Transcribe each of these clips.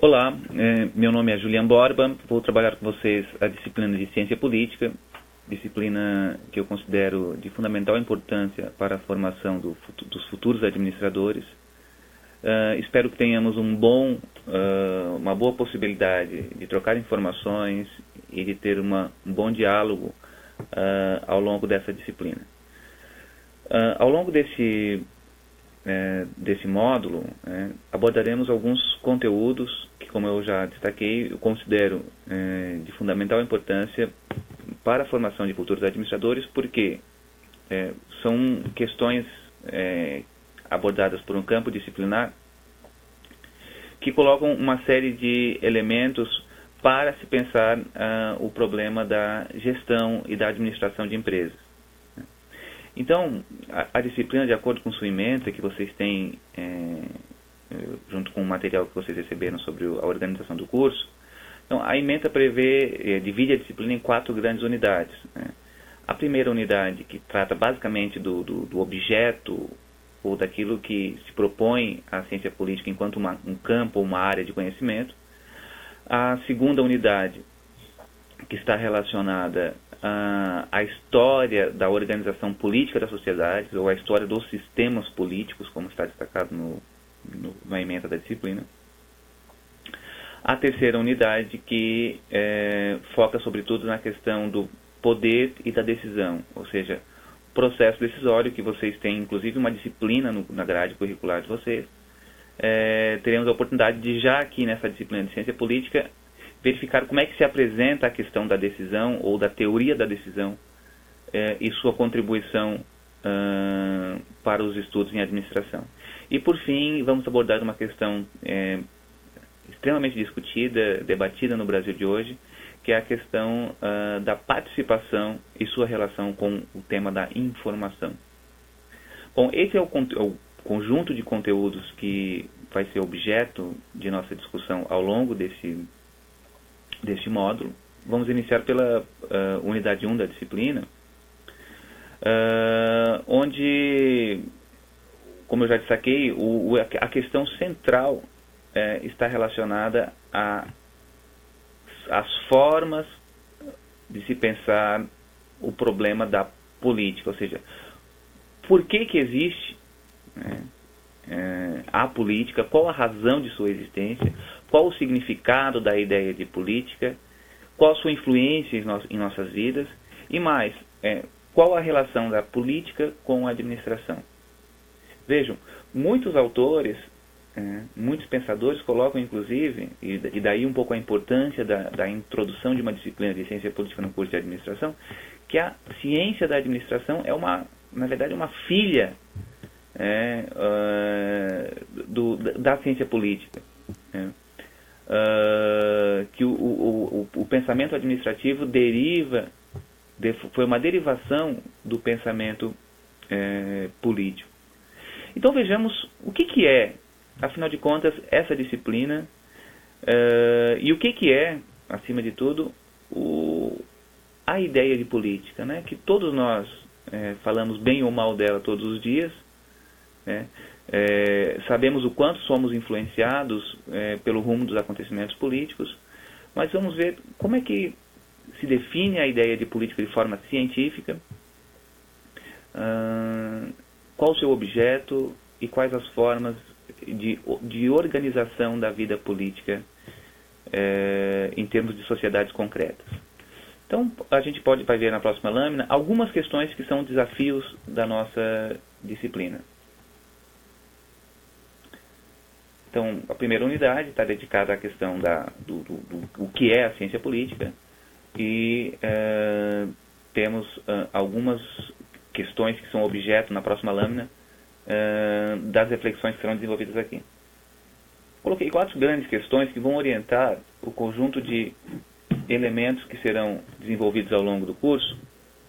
Olá, meu nome é Julian Borba, vou trabalhar com vocês a disciplina de Ciência Política, disciplina que eu considero de fundamental importância para a formação dos futuros administradores. Espero que tenhamos uma boa possibilidade de trocar informações e de ter um bom diálogo ao longo dessa disciplina. Ao longo desse módulo, abordaremos alguns conteúdos que, como eu já destaquei, eu considero de fundamental importância para a formação de futuros administradores, porque são questões abordadas por um campo disciplinar que colocam uma série de elementos para se pensar o problema da gestão e da administração de empresas. Então, a disciplina, de acordo com sua ementa, que vocês têm, junto com o material que vocês receberam sobre a organização do curso, então, a ementa divide a disciplina em 4 grandes unidades. A primeira unidade, que trata basicamente do objeto ou daquilo que se propõe a ciência política enquanto um campo ou uma área de conhecimento. A segunda unidade, que está relacionada à história da organização política das sociedades, ou a história dos sistemas políticos, como está destacado na ementa da disciplina. A terceira unidade, que foca sobretudo na questão do poder e da decisão, ou seja, processo decisório, que vocês têm inclusive uma disciplina na grade curricular de vocês. Teremos a oportunidade de, já aqui nessa disciplina de ciência política, verificar como é que se apresenta a questão da decisão ou da teoria da decisão e sua contribuição para os estudos em administração. E, por fim, vamos abordar uma questão extremamente discutida, debatida no Brasil de hoje, que é a questão da participação e sua relação com o tema da informação. Bom, esse é o conjunto de conteúdos que vai ser objeto de nossa discussão ao longo deste módulo. Vamos iniciar pela unidade 1 da disciplina, onde, como eu já destaquei, a questão central está relacionada às formas de se pensar o problema da política, ou seja, por que existe a política, qual a razão de sua existência, qual o significado da ideia de política, qual a sua influência em nossas vidas, e mais, qual a relação da política com a administração. Vejam, muitos autores, muitos pensadores colocam, inclusive, e daí um pouco a importância da introdução de uma disciplina de ciência política no curso de administração, que a ciência da administração é na verdade, uma filha da ciência política. Que o pensamento administrativo foi uma derivação do pensamento político. Então vejamos o que é, afinal de contas, essa disciplina e o que é, acima de tudo, a ideia de política, né? Que todos nós falamos bem ou mal dela todos os dias, sabemos o quanto somos influenciados pelo rumo dos acontecimentos políticos, mas vamos ver como é que se define a ideia de política de forma científica, qual o seu objeto e quais as formas de organização da vida política em termos de sociedades concretas. Então, a gente vai ver na próxima lâmina algumas questões que são desafios da nossa disciplina. Então, a primeira unidade está dedicada à questão do que é a ciência política, e temos algumas questões que são objeto na próxima lâmina das reflexões que serão desenvolvidas aqui. Coloquei 4 grandes questões que vão orientar o conjunto de elementos que serão desenvolvidos ao longo do curso.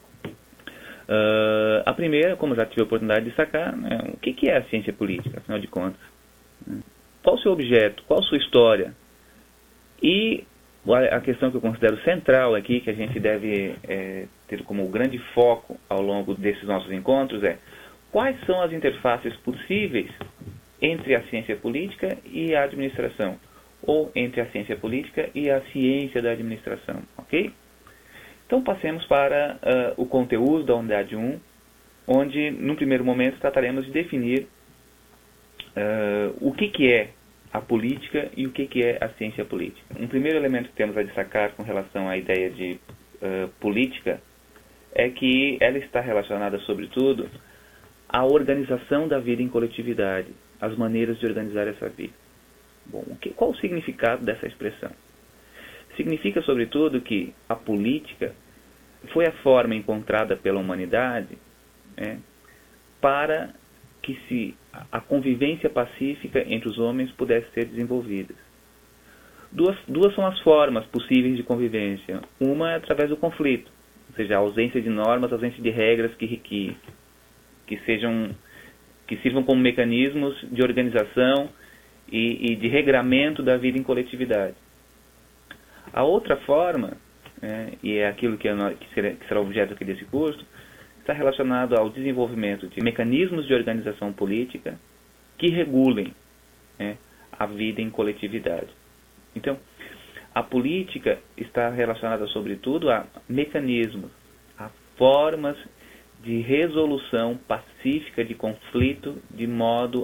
A primeira, como já tive a oportunidade de destacar, o que é a ciência política, afinal de contas? Qual o seu objeto? Qual a sua história? E a questão que eu considero central aqui, que a gente deve ter como grande foco ao longo desses nossos encontros, quais são as interfaces possíveis entre a ciência política e a administração? ou entre a ciência política e a ciência da administração, ok? Então passemos para o conteúdo da unidade 1, onde, num primeiro momento, trataremos de definir o que é a política e o que é a ciência política. Um primeiro elemento que temos a destacar com relação à ideia de política é que ela está relacionada, sobretudo, à organização da vida em coletividade, as maneiras de organizar essa vida. Bom, qual o significado dessa expressão? Significa, sobretudo, que a política foi a forma encontrada pela humanidade para que a convivência pacífica entre os homens pudesse ser desenvolvida. Duas são as formas possíveis de convivência. Uma é através do conflito, ou seja, a ausência de normas, a ausência de regras que sirvam como mecanismos de organização e de regramento da vida em coletividade. A outra forma, e é aquilo que será objeto aqui desse curso, está relacionado ao desenvolvimento de mecanismos de organização política que regulem a vida em coletividade. Então, a política está relacionada, sobretudo, a mecanismos, a formas de resolução pacífica de conflito, de modo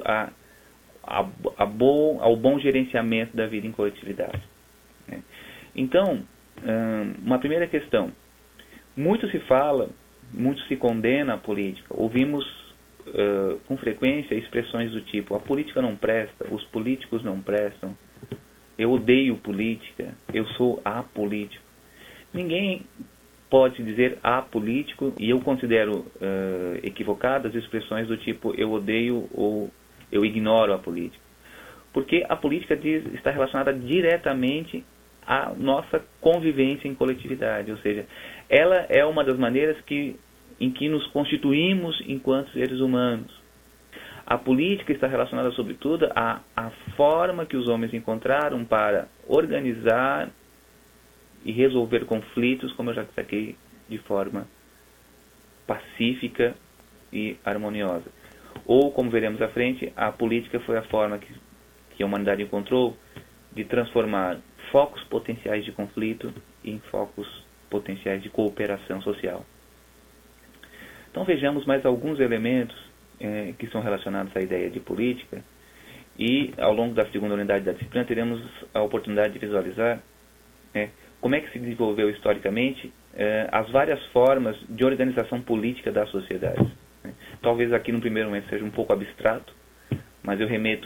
ao bom gerenciamento da vida em coletividade. Então, uma primeira questão. Muito se condena a política. Ouvimos com frequência expressões do tipo: a política não presta, os políticos não prestam, eu odeio política, eu sou apolítico. Ninguém pode dizer apolítico, e eu considero equivocadas expressões do tipo eu odeio ou eu ignoro a política. Porque a política está relacionada diretamente à nossa convivência em coletividade, ou seja, ela é uma das maneiras em que nos constituímos enquanto seres humanos. A política está relacionada, sobretudo, à forma que os homens encontraram para organizar e resolver conflitos, como eu já destaquei, de forma pacífica e harmoniosa. Ou, como veremos à frente, a política foi a forma que a humanidade encontrou de transformar focos potenciais de conflito em focos potenciais de cooperação social. Então vejamos mais alguns elementos que são relacionados à ideia de política, e ao longo da segunda unidade da disciplina teremos a oportunidade de visualizar como é que se desenvolveu historicamente as várias formas de organização política das sociedades. Talvez aqui no primeiro momento seja um pouco abstrato, mas eu remeto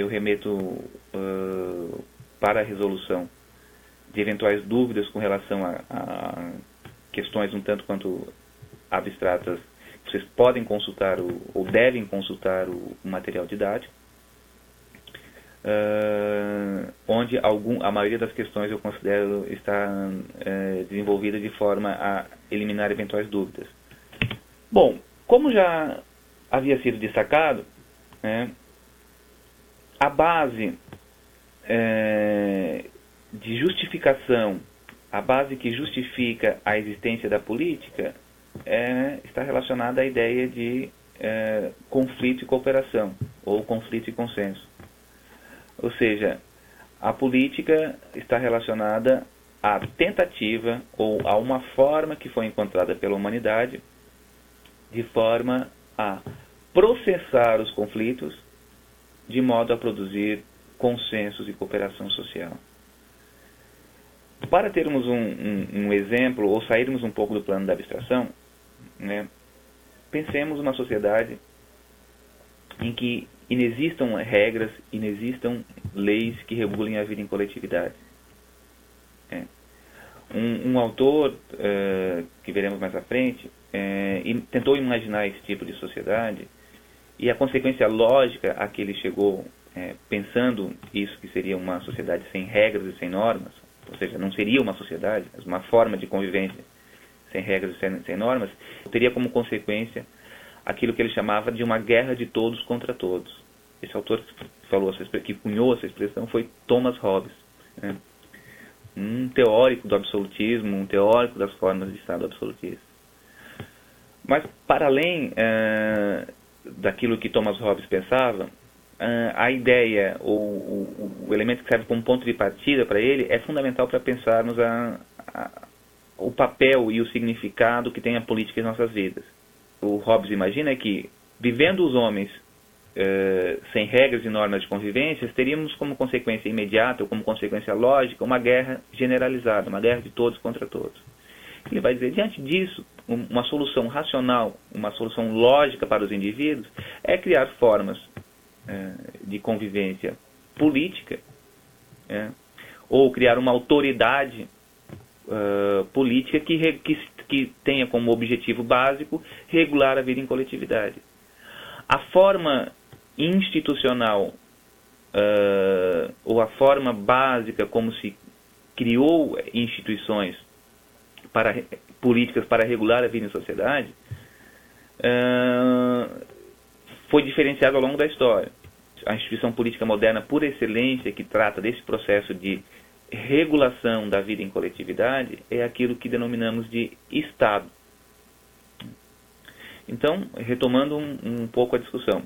para a resolução de eventuais dúvidas com relação a questões um tanto quanto abstratas. Vocês podem consultar ou devem consultar o material didático, onde a maioria das questões eu considero está desenvolvida de forma a eliminar eventuais dúvidas. Bom, como já havia sido destacado, a base de justificação, a base que justifica a existência da política está relacionada à ideia de conflito e cooperação, ou conflito e consenso. Ou seja, a política está relacionada à tentativa ou a uma forma que foi encontrada pela humanidade de forma a processar os conflitos de modo a produzir consensos e cooperação social. Para termos um exemplo, ou sairmos um pouco do plano da abstração, pensemos numa sociedade em que inexistam regras, inexistam leis que regulem a vida em coletividade. Um autor, que veremos mais à frente, tentou imaginar esse tipo de sociedade, e a consequência lógica a que ele chegou, pensando isso que seria uma sociedade sem regras e sem normas, ou seja, não seria uma sociedade, mas uma forma de convivência sem regras e sem normas, teria como consequência aquilo que ele chamava de uma guerra de todos contra todos. Esse autor que cunhou essa expressão foi Thomas Hobbes, um teórico do absolutismo, um teórico das formas de Estado absolutista. Mas, para além daquilo que Thomas Hobbes pensava, a ideia, ou o elemento que serve como ponto de partida para ele, é fundamental para pensarmos o papel e o significado que tem a política em nossas vidas. O Hobbes imagina que, vivendo os homens sem regras e normas de convivência, teríamos como consequência imediata ou como consequência lógica uma guerra generalizada, uma guerra de todos contra todos. Ele vai dizer, diante disso, uma solução racional, uma solução lógica para os indivíduos é criar formas de convivência política, ou criar uma autoridade política que tenha como objetivo básico regular a vida em coletividade. A forma institucional ou a forma básica como se criou instituições políticas para regular a vida em sociedade foi diferenciado ao longo da história. A instituição política moderna, por excelência, que trata desse processo de regulação da vida em coletividade, é aquilo que denominamos de Estado. Então, retomando um pouco a discussão,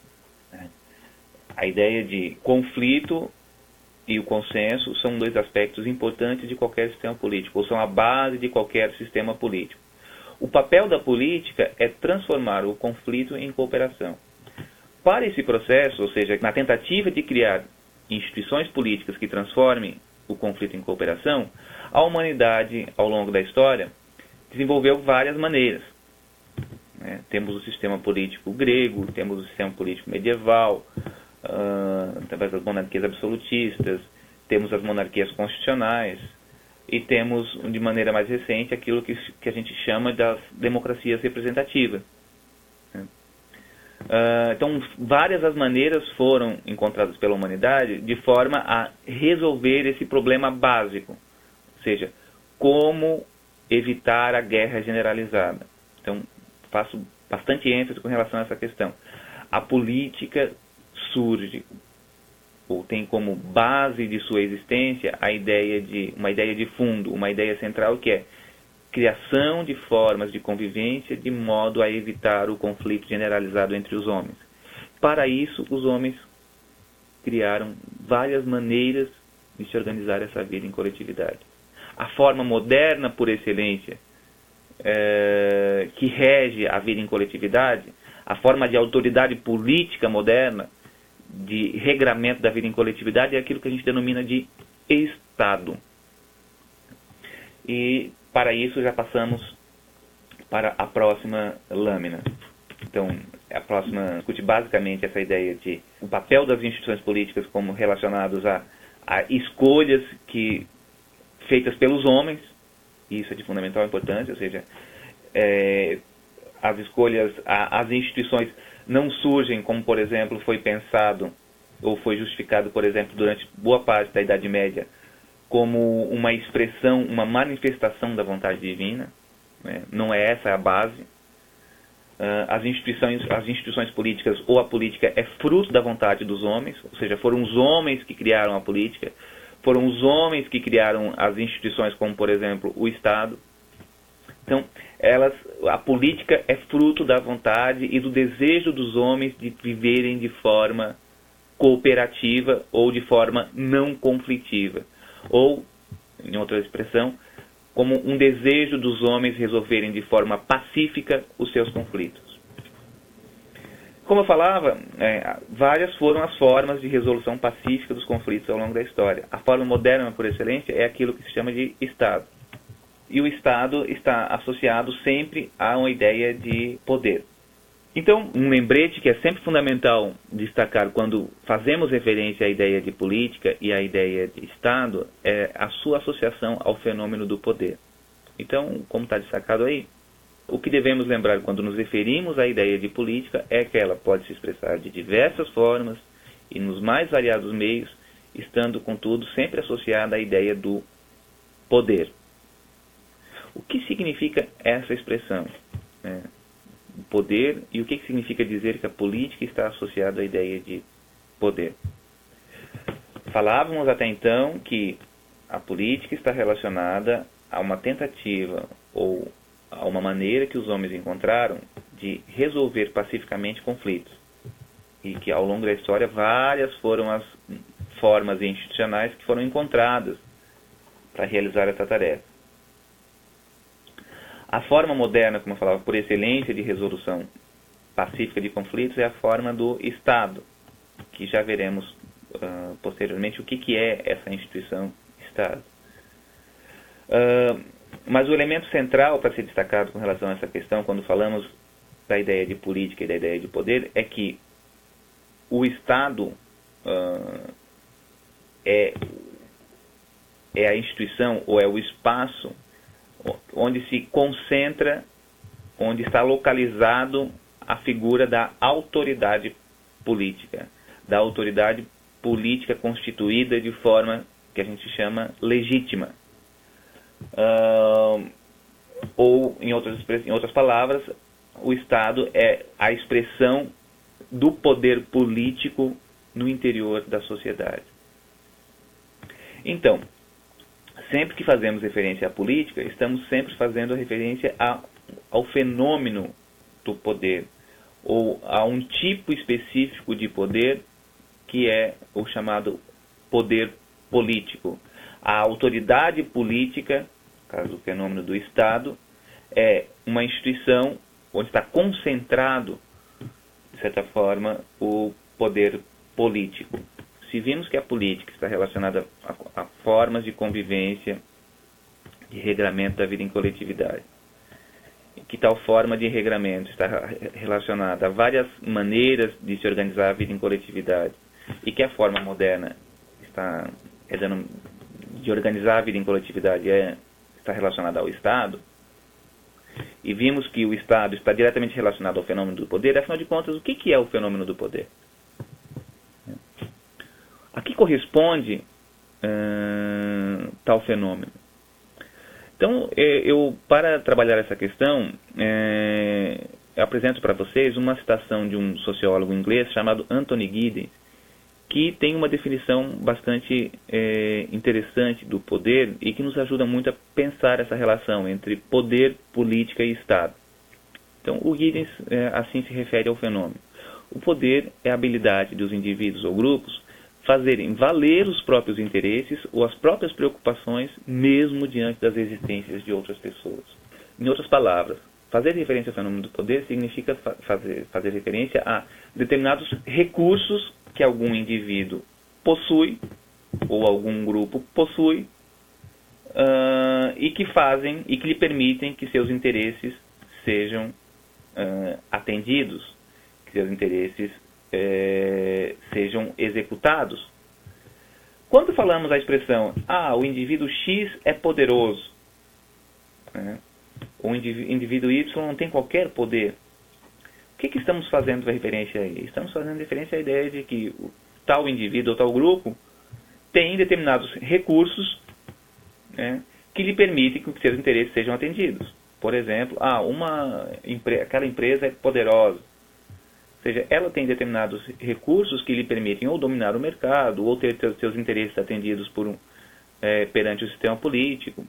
a ideia de conflito e o consenso são dois aspectos importantes de qualquer sistema político, ou são a base de qualquer sistema político. O papel da política é transformar o conflito em cooperação. Para esse processo, ou seja, na tentativa de criar instituições políticas que transformem o conflito em cooperação, a humanidade, ao longo da história, desenvolveu várias maneiras. Temos o sistema político grego, temos o sistema político medieval, através das monarquias absolutistas, temos as monarquias constitucionais e temos, de maneira mais recente, aquilo que a gente chama das democracias representativas. Então, várias as maneiras foram encontradas pela humanidade de forma a resolver esse problema básico, ou seja, como evitar a guerra generalizada. Então, faço bastante ênfase com relação a essa questão. A política surge, ou tem como base de sua existência uma ideia de fundo, uma ideia central, que é criação de formas de convivência de modo a evitar o conflito generalizado entre os homens. Para isso, os homens criaram várias maneiras de se organizar essa vida em coletividade. A forma moderna, por excelência, que rege a vida em coletividade, a forma de autoridade política moderna, de regramento da vida em coletividade, é aquilo que a gente denomina de Estado. E para isso já passamos para a próxima lâmina. Então, a próxima discute basicamente essa ideia de o papel das instituições políticas como relacionados a escolhas feitas pelos homens, e isso é de fundamental importância, ou seja, as escolhas, as instituições não surgem como, por exemplo, foi pensado ou foi justificado, por exemplo, durante boa parte da Idade Média, como uma expressão, uma manifestação da vontade divina. Não é essa a base. As instituições políticas ou a política é fruto da vontade dos homens, ou seja, foram os homens que criaram a política, foram os homens que criaram as instituições como, por exemplo, o Estado. Então, a política é fruto da vontade e do desejo dos homens de viverem de forma cooperativa ou de forma não conflitiva. Ou, em outra expressão, como um desejo dos homens resolverem de forma pacífica os seus conflitos. Como eu falava, várias foram as formas de resolução pacífica dos conflitos ao longo da história. A forma moderna, por excelência, é aquilo que se chama de Estado. E o Estado está associado sempre a uma ideia de poder. Então, um lembrete que é sempre fundamental destacar quando fazemos referência à ideia de política e à ideia de Estado é a sua associação ao fenômeno do poder. Então, como está destacado aí, o que devemos lembrar quando nos referimos à ideia de política é que ela pode se expressar de diversas formas e nos mais variados meios, estando, contudo, sempre associada à ideia do poder. O que significa essa expressão? Poder, e o que significa dizer que a política está associada à ideia de poder? Falávamos até então que a política está relacionada a uma tentativa ou a uma maneira que os homens encontraram de resolver pacificamente conflitos. e que ao longo da história várias foram as formas institucionais que foram encontradas para realizar essa tarefa. A forma moderna, como eu falava, por excelência de resolução pacífica de conflitos, é a forma do Estado, que já veremos posteriormente o que é essa instituição Estado. Mas o elemento central para ser destacado com relação a essa questão, quando falamos da ideia de política e da ideia de poder, é que o Estado é a instituição ou é o espaço onde se concentra, onde está localizado a figura da autoridade política constituída de forma que a gente chama legítima. Ou, em outras palavras, o Estado é a expressão do poder político no interior da sociedade. Então, sempre que fazemos referência à política, estamos sempre fazendo referência ao fenômeno do poder, ou a um tipo específico de poder, que é o chamado poder político. A autoridade política, no caso do fenômeno do Estado, é uma instituição onde está concentrado, de certa forma, o poder político. Se vimos que a política está relacionada a formas de convivência e regramento da vida em coletividade, que tal forma de regramento está relacionada a várias maneiras de se organizar a vida em coletividade, e que a forma moderna de organizar a vida em coletividade está relacionada ao Estado, e vimos que o Estado está diretamente relacionado ao fenômeno do poder. Afinal de contas, o que é o fenômeno do poder? A que corresponde tal fenômeno? Então, para trabalhar essa questão, eu apresento para vocês uma citação de um sociólogo inglês chamado Anthony Giddens, que tem uma definição bastante interessante do poder e que nos ajuda muito a pensar essa relação entre poder, política e Estado. Então, o Giddens assim se refere ao fenômeno. O poder é a habilidade dos indivíduos ou grupos fazerem valer os próprios interesses ou as próprias preocupações, mesmo diante das existências de outras pessoas. Em outras palavras, fazer referência ao fenômeno do poder significa fazer referência a determinados recursos que algum indivíduo possui, ou algum grupo possui, e que lhe permitem que seus interesses sejam atendidos, que seus interesses sejam executados. Quando falamos a expressão, o indivíduo X é poderoso, o indivíduo Y não tem qualquer poder, o que estamos fazendo referência aí? Estamos fazendo referência à ideia de que tal indivíduo ou tal grupo tem determinados recursos, que lhe permitem que seus interesses sejam atendidos. Por exemplo, aquela empresa é poderosa. Ou seja, ela tem determinados recursos que lhe permitem ou dominar o mercado, ou ter seus interesses atendidos perante o sistema político.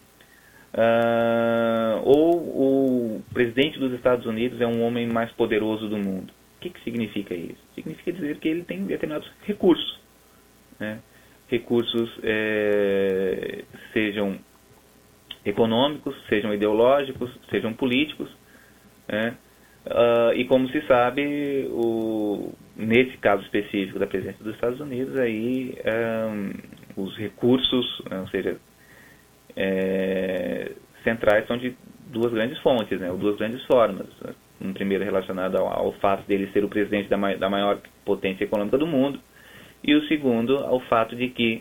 Ou o presidente dos Estados Unidos é um homem mais poderoso do mundo. O que significa isso? Significa dizer que ele tem determinados recursos. Recursos sejam econômicos, sejam ideológicos, sejam políticos. E como se sabe, nesse caso específico da presidência dos Estados Unidos, aí, os recursos, ou seja, centrais são de duas grandes fontes, ou duas grandes formas. Um primeiro relacionado ao fato dele ser o presidente da maior potência econômica do mundo, e o segundo ao fato de que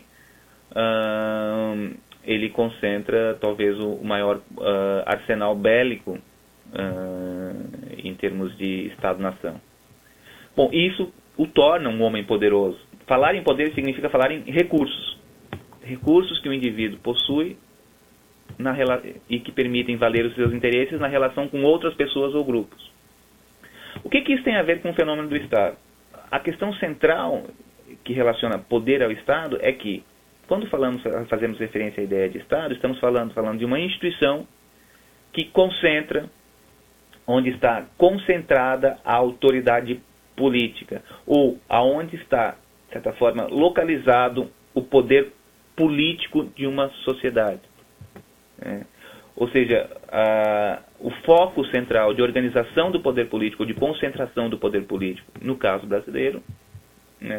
ele concentra talvez o maior arsenal bélico em termos de Estado-nação. Bom, isso o torna um homem poderoso. Falar em poder significa falar em recursos. Recursos que o indivíduo possui e que permitem valer os seus interesses na relação com outras pessoas ou grupos. O que isso tem a ver com o fenômeno do Estado? A questão central que relaciona poder ao Estado é que, quando fazemos referência à ideia de Estado, estamos falando de uma instituição que concentra, onde está concentrada a autoridade política, ou aonde está, de certa forma, localizado o poder político de uma sociedade. Ou seja, o foco central de organização do poder político, ou de concentração do poder político, no caso brasileiro, né,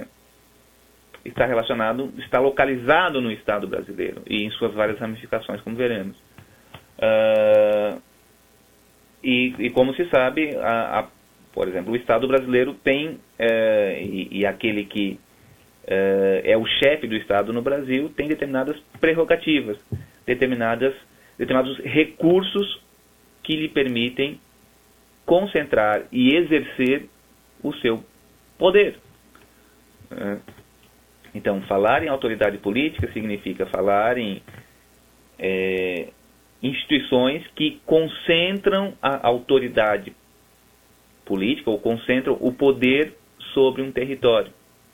está localizado no Estado brasileiro e em suas várias ramificações, como veremos. E como se sabe, por exemplo, o Estado brasileiro tem, e aquele que é o chefe do Estado no Brasil, tem determinadas prerrogativas, determinados recursos que lhe permitem concentrar e exercer o seu poder. Então, falar em autoridade política significa falar em instituições que concentram a autoridade política ou concentram o poder sobre um território.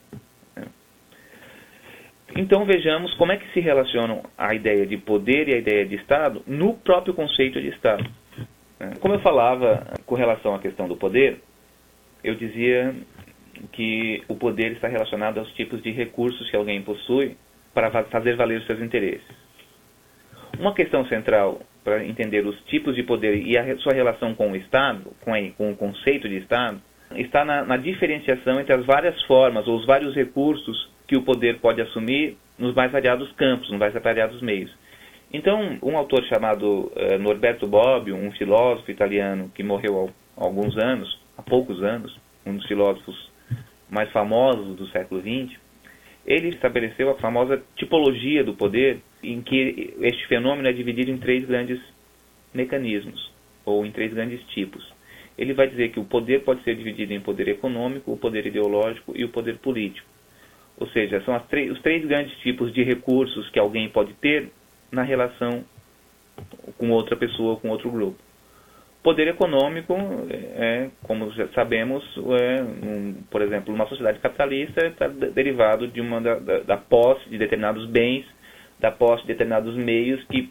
Então vejamos como é que se relacionam a ideia de poder e a ideia de Estado no próprio conceito de Estado. Como eu falava com relação à questão do poder, eu dizia que o poder está relacionado aos tipos de recursos que alguém possui para fazer valer os seus interesses. Uma questão central para entender os tipos de poder e a sua relação com o Estado, com o conceito de Estado, está na diferenciação entre as várias formas ou os vários recursos que o poder pode assumir nos mais variados campos, nos mais variados meios. Então, um autor chamado Norberto Bobbio, um filósofo italiano que morreu há poucos anos, um dos filósofos mais famosos do século XX, ele estabeleceu a famosa tipologia do poder, em que este fenômeno é dividido em 3 grandes mecanismos, ou em 3 grandes tipos. Ele vai dizer que o poder pode ser dividido em poder econômico, o poder ideológico e o poder político. Ou seja, são os 3 grandes tipos de recursos que alguém pode ter na relação com outra pessoa, com outro grupo. Poder econômico, como já sabemos, por exemplo, uma sociedade capitalista está derivado da posse de determinados bens, da posse de determinados meios que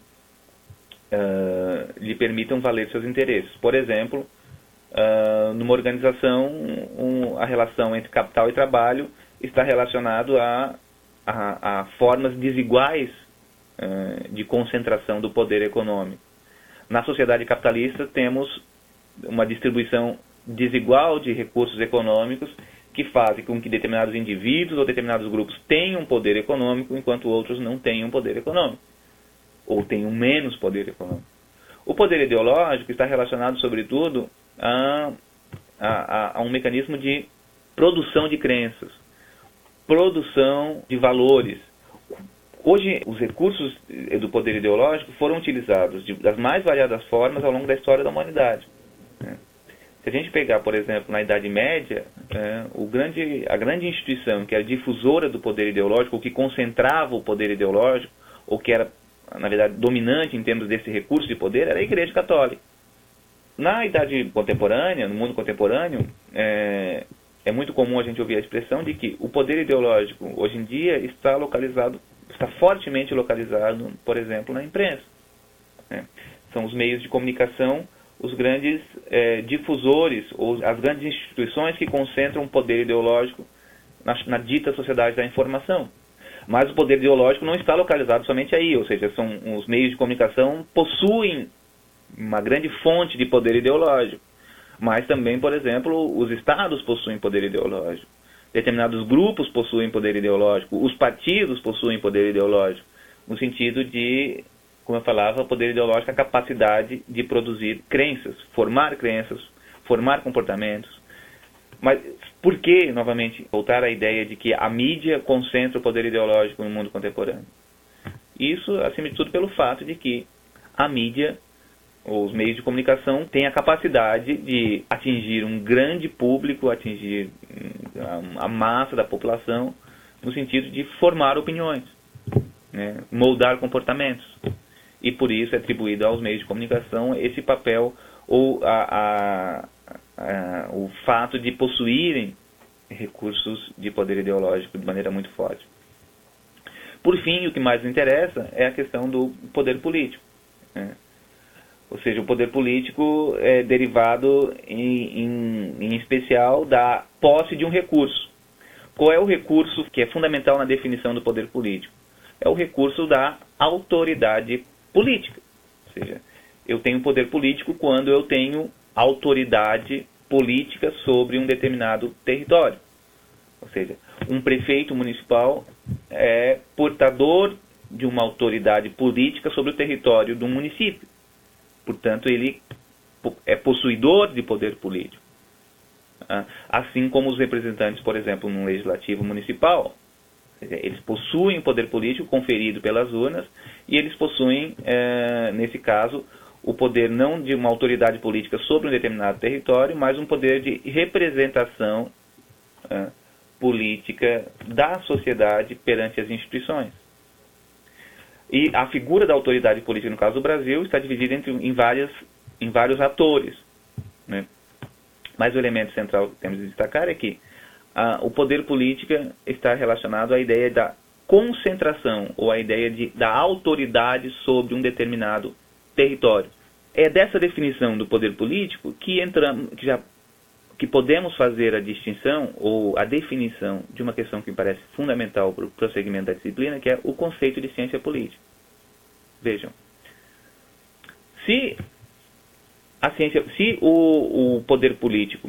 lhe permitam valer seus interesses. Por exemplo, numa organização, a relação entre capital e trabalho está relacionado a formas desiguais de concentração do poder econômico. Na sociedade capitalista temos uma distribuição desigual de recursos econômicos que fazem com que determinados indivíduos ou determinados grupos tenham poder econômico, enquanto outros não tenham poder econômico, ou tenham menos poder econômico. O poder ideológico está relacionado, sobretudo, a um mecanismo de produção de crenças, produção de valores. Hoje, os recursos do poder ideológico foram utilizados das mais variadas formas ao longo da história da humanidade. Se a gente pegar, por exemplo, na Idade Média, a grande instituição que era difusora do poder ideológico, ou que concentrava o poder ideológico, ou que era, na verdade, dominante em termos desse recurso de poder, era a Igreja Católica. Na idade contemporânea, no mundo contemporâneo, é muito comum a gente ouvir a expressão de que o poder ideológico, hoje em dia, está fortemente localizado, por exemplo, na imprensa. São os meios de comunicação, os grandes difusores, ou as grandes instituições que concentram o poder ideológico na dita sociedade da informação. Mas o poder ideológico não está localizado somente aí, ou seja, os meios de comunicação possuem uma grande fonte de poder ideológico. Mas também, por exemplo, os estados possuem poder ideológico. Determinados grupos possuem poder ideológico. Os partidos possuem poder ideológico. No sentido de, como eu falava, poder ideológico é a capacidade de produzir crenças, formar comportamentos. Mas por que, novamente, voltar à ideia de que a mídia concentra o poder ideológico no mundo contemporâneo? Isso, acima de tudo, pelo fato de que a mídia, os meios de comunicação, têm a capacidade de atingir um grande público, atingir a massa da população, no sentido de formar opiniões, moldar comportamentos. E por isso é atribuído aos meios de comunicação esse papel, ou o fato de possuírem recursos de poder ideológico de maneira muito forte. Por fim, o que mais nos interessa é a questão do poder político. Ou seja, o poder político é derivado, em especial, da posse de um recurso. Qual é o recurso que é fundamental na definição do poder político? É o recurso da autoridade política. Ou seja, eu tenho poder político quando eu tenho autoridade política sobre um determinado território. Ou seja, um prefeito municipal é portador de uma autoridade política sobre o território de um município. Portanto, ele é possuidor de poder político. Assim como os representantes, por exemplo, no legislativo municipal, eles possuem poder político conferido pelas urnas e eles possuem, nesse caso, o poder não de uma autoridade política sobre um determinado território, mas um poder de representação política da sociedade perante as instituições. E a figura da autoridade política, no caso do Brasil, está dividida em vários atores, né? Mas o elemento central que temos de destacar é que o poder político está relacionado à ideia da concentração, ou à ideia da autoridade sobre um determinado território. É dessa definição do poder político que podemos fazer a distinção ou a definição de uma questão que me parece fundamental para o prosseguimento da disciplina, que é o conceito de ciência política. Vejam, se o poder político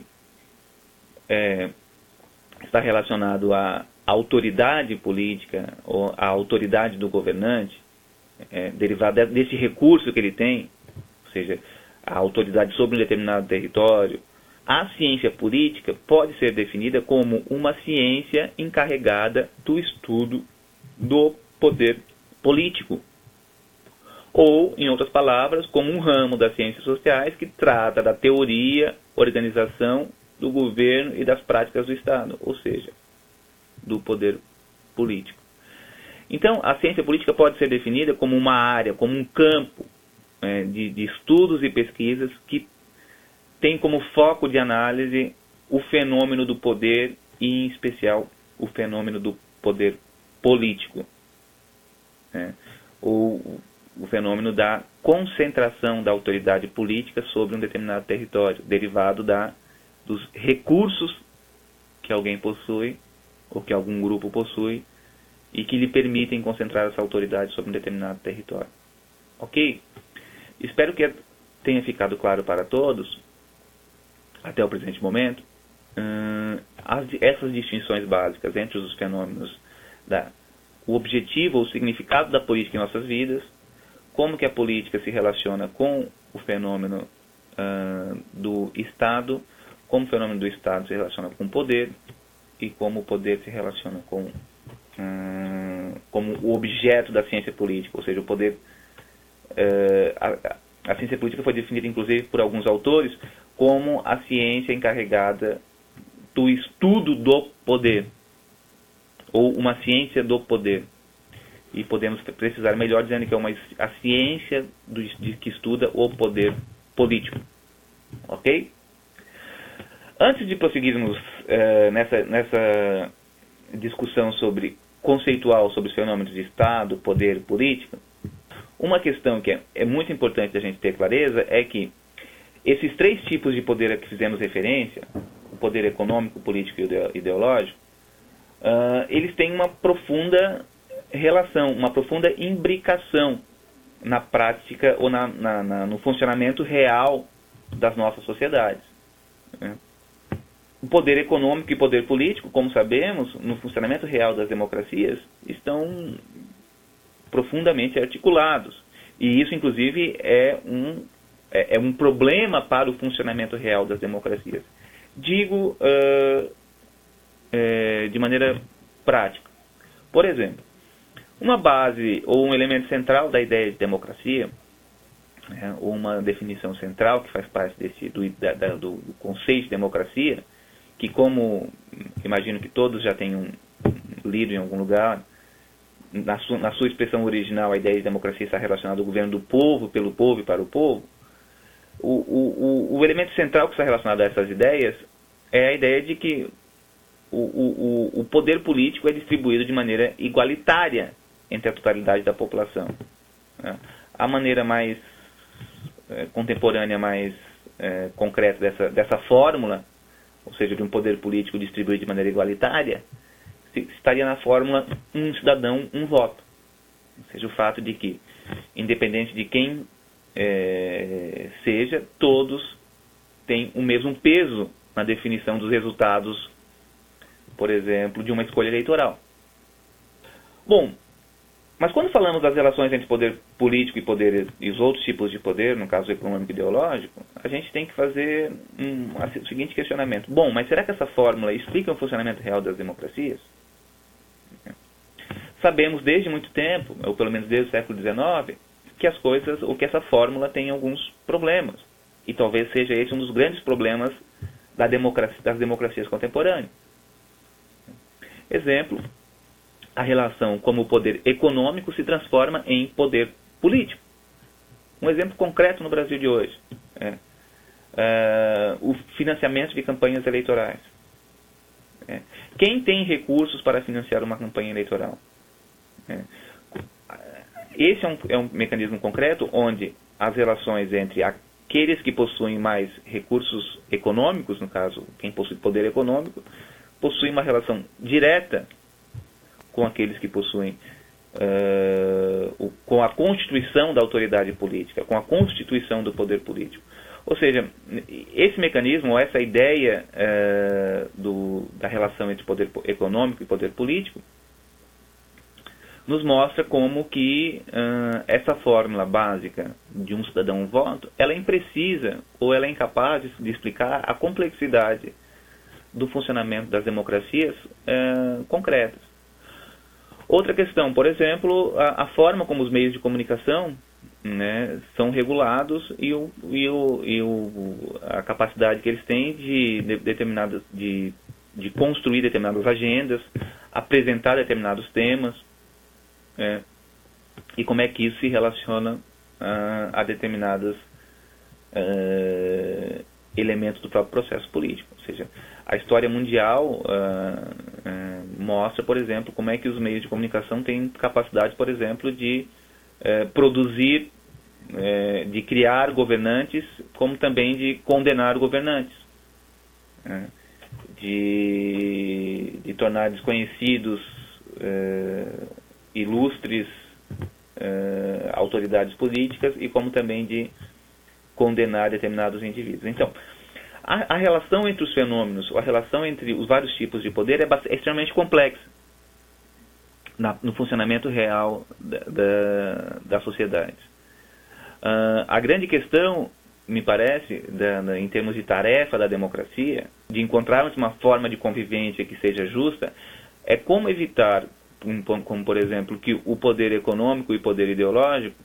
está relacionado à autoridade política ou à autoridade do governante, derivada desse recurso que ele tem, ou seja, a autoridade sobre um determinado território, a ciência política pode ser definida como uma ciência encarregada do estudo do poder político. Ou, em outras palavras, como um ramo das ciências sociais que trata da teoria, organização do governo e das práticas do Estado, ou seja, do poder político. Então, a ciência política pode ser definida como uma área, como um campo de estudos e pesquisas que tem como foco de análise o fenômeno do poder e, em especial, o fenômeno do poder político. Ou o fenômeno da concentração da autoridade política sobre um determinado território, derivado dos recursos que alguém possui, ou que algum grupo possui, e que lhe permitem concentrar essa autoridade sobre um determinado território. Ok? Espero que tenha ficado claro para todos, até o presente momento, essas distinções básicas entre os fenômenos, o objetivo ou o significado da política em nossas vidas, como que a política se relaciona com o fenômeno do Estado, como o fenômeno do Estado se relaciona com o poder, e como o poder se relaciona como o objeto da ciência política, ou seja, o poder. A ciência política foi definida, inclusive, por alguns autores como a ciência encarregada do estudo do poder, ou uma ciência do poder. E podemos precisar melhor dizendo que é a ciência que estuda o poder político. Ok? Antes de prosseguirmos nessa discussão conceitual sobre os fenômenos de Estado, poder e política, uma questão que é muito importante a gente ter clareza é que esses três tipos de poder a que fizemos referência, o poder econômico, político e ideológico, eles têm uma profunda relação, uma profunda imbricação na prática ou no funcionamento real das nossas sociedades. O poder econômico e o poder político, como sabemos, no funcionamento real das democracias, estão profundamente articulados. E isso, inclusive, é um problema para o funcionamento real das democracias. Digo de maneira prática. Por exemplo, uma base ou um elemento central da ideia de democracia, ou uma definição central que faz parte do conceito de democracia, que, como imagino que todos já tenham lido em algum lugar, na sua expressão original, a ideia de democracia está relacionada ao governo do povo, pelo povo e para o povo. O elemento central que está relacionado a essas ideias é a ideia de que o poder político é distribuído de maneira igualitária entre a totalidade da população. A maneira mais contemporânea mais concreta dessa fórmula, ou seja, de um poder político distribuído de maneira igualitária, estaria na fórmula um cidadão, um voto. Ou seja, o fato de que, independente de quem seja, todos têm o mesmo peso na definição dos resultados, por exemplo, de uma escolha eleitoral. Bom, mas quando falamos das relações entre poder político e os outros tipos de poder, no caso econômico e ideológico, a gente tem que fazer o seguinte questionamento. Bom, mas será que essa fórmula explica o funcionamento real das democracias? Sabemos desde muito tempo, ou pelo menos desde o século XIX, que essa fórmula tem alguns problemas. E talvez seja esse um dos grandes problemas das democracias contemporâneas. Exemplo, a relação como o poder econômico se transforma em poder político. Um exemplo concreto no Brasil de hoje o financiamento de campanhas eleitorais. Quem tem recursos para financiar uma campanha eleitoral? Esse é um mecanismo concreto onde as relações entre aqueles que possuem mais recursos econômicos, no caso, quem possui poder econômico, possui uma relação direta com aqueles que possuem, com a constituição da autoridade política, com a constituição do poder político. Ou seja, esse mecanismo, essa ideia da relação entre poder econômico e poder político, nos mostra como que essa fórmula básica de um cidadão, um voto, ela é imprecisa ou ela é incapaz de explicar a complexidade do funcionamento das democracias concretas. Outra questão, por exemplo, a forma como os meios de comunicação são regulados e a capacidade que eles têm de construir determinadas agendas, apresentar determinados temas, e como é que isso se relaciona a determinados elementos do próprio processo político. Ou seja, a história mundial mostra, por exemplo, como é que os meios de comunicação têm capacidade, por exemplo, de produzir, de criar governantes, como também de condenar governantes, de tornar desconhecidos ilustres autoridades políticas e como também de condenar determinados indivíduos. Então, a relação entre os fenômenos, a relação entre os vários tipos de poder é extremamente complexa no funcionamento real das sociedades. A grande questão, me parece, em termos de tarefa da democracia, de encontrarmos uma forma de convivência que seja justa, é como evitar, como por exemplo, que o poder econômico e o poder ideológico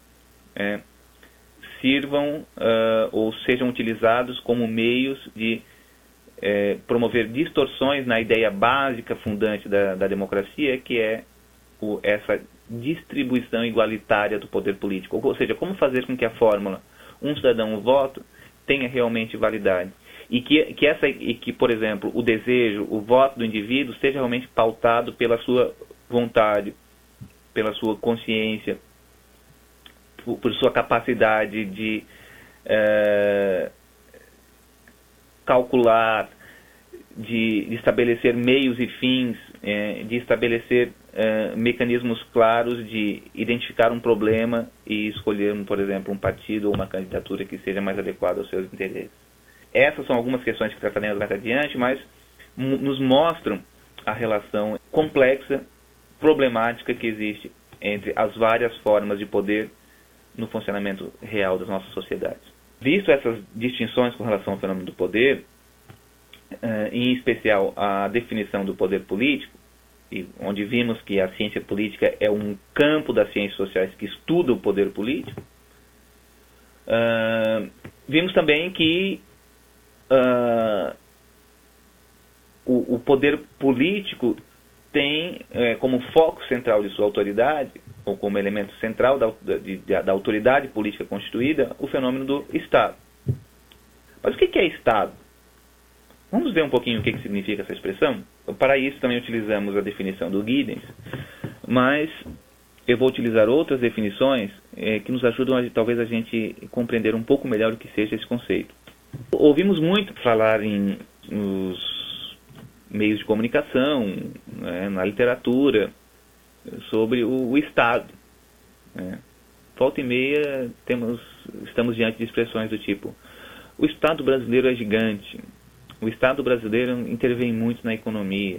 sirvam ou sejam utilizados como meios de promover distorções na ideia básica fundante da democracia, que é essa distribuição igualitária do poder político. Ou seja, como fazer com que a fórmula um cidadão, um voto tenha realmente validade. E que, por exemplo, o desejo, o voto do indivíduo seja realmente pautado pela sua vontade, pela sua consciência, por sua capacidade de calcular, de estabelecer meios e fins, de estabelecer mecanismos claros de identificar um problema e escolher, por exemplo, um partido ou uma candidatura que seja mais adequada aos seus interesses. Essas são algumas questões que trataremos mais adiante, mas nos mostram a relação complexa, problemática que existe entre as várias formas de poder no funcionamento real das nossas sociedades. Visto essas distinções com relação ao fenômeno do poder, em especial a definição do poder político, onde vimos que a ciência política é um campo das ciências sociais que estuda o poder político, vimos também que o poder político tem como foco central de sua autoridade, ou como elemento central da autoridade política constituída, o fenômeno do Estado. Mas o que é Estado? Vamos ver um pouquinho o que significa essa expressão? Para isso também utilizamos a definição do Giddens, mas eu vou utilizar outras definições que nos ajudam talvez a gente compreender um pouco melhor o que seja esse conceito. Ouvimos muito falar nos meios de comunicação, né, na literatura, sobre o Estado. Né. Volta e meia estamos diante de expressões do tipo: o Estado brasileiro é gigante, o Estado brasileiro intervém muito na economia,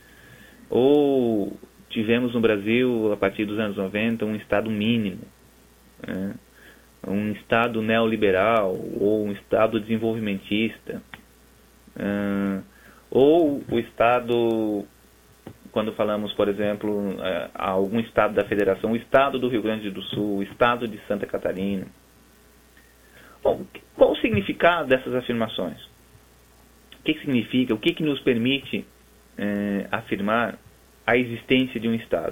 ou tivemos no Brasil, a partir dos anos 90, um Estado mínimo, né? Um Estado neoliberal, ou um Estado desenvolvimentista, ou o Estado, quando falamos, por exemplo, algum Estado da Federação, o Estado do Rio Grande do Sul, o Estado de Santa Catarina. Bom, qual o significado dessas afirmações? O que significa, o que nos permite afirmar a existência de um Estado?